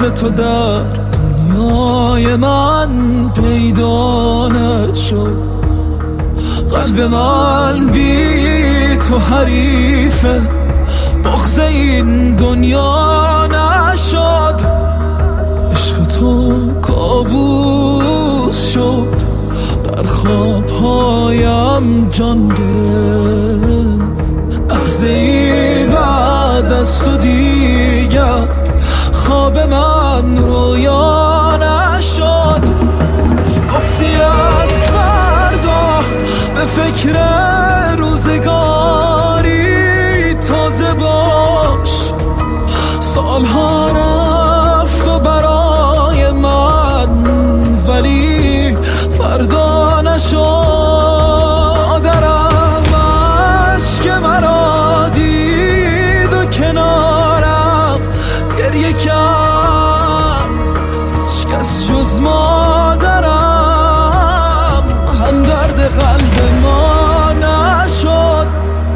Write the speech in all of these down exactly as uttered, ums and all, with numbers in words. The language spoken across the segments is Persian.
مثل تو در دنیای من پیدا نشد. قلب من بی تو حریفه، بغض این دنیا نشد. عشق تو کابوس شد، در خوابهایم جان گرفت. لحظه ای بعد از تو دیگر خواب من رویا نشد. گفتی از فردا به فکر روزگاری تازه باش. سالها رفت و برای من، ولی فردا نشد. درم عشق مرا دید و کنارم گریه کرد. هیچ کس جز مادرم همدرد قلب ما نشد.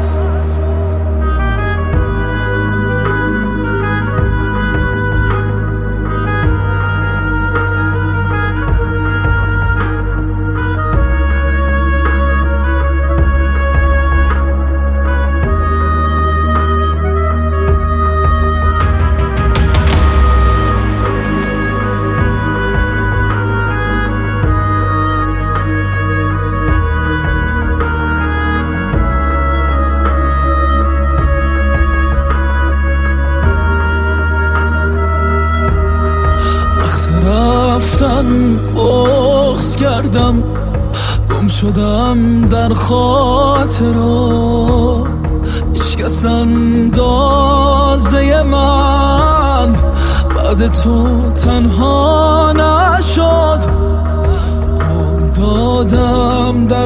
رفتن بغض کردم، گم شدم در خاطرات. هیچکس اندازه من بعد تو تنها نشد. قول دادم در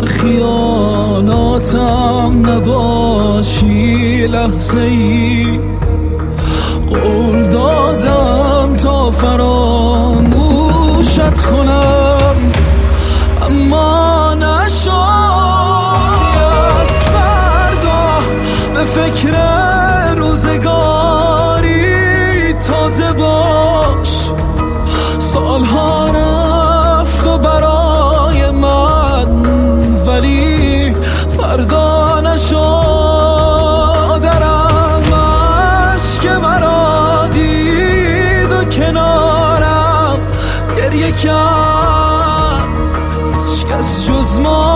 خیالاتم نباشی لحظه ای. قول دادم تا فراموشت کنم، اما نشد. از فردا به فکر روزگاری تازه باش. سالها رفت و برای من، ولی فردا نشد. درم عشق مرا دید و کنارم گریه کرد. هیچ کس جز ما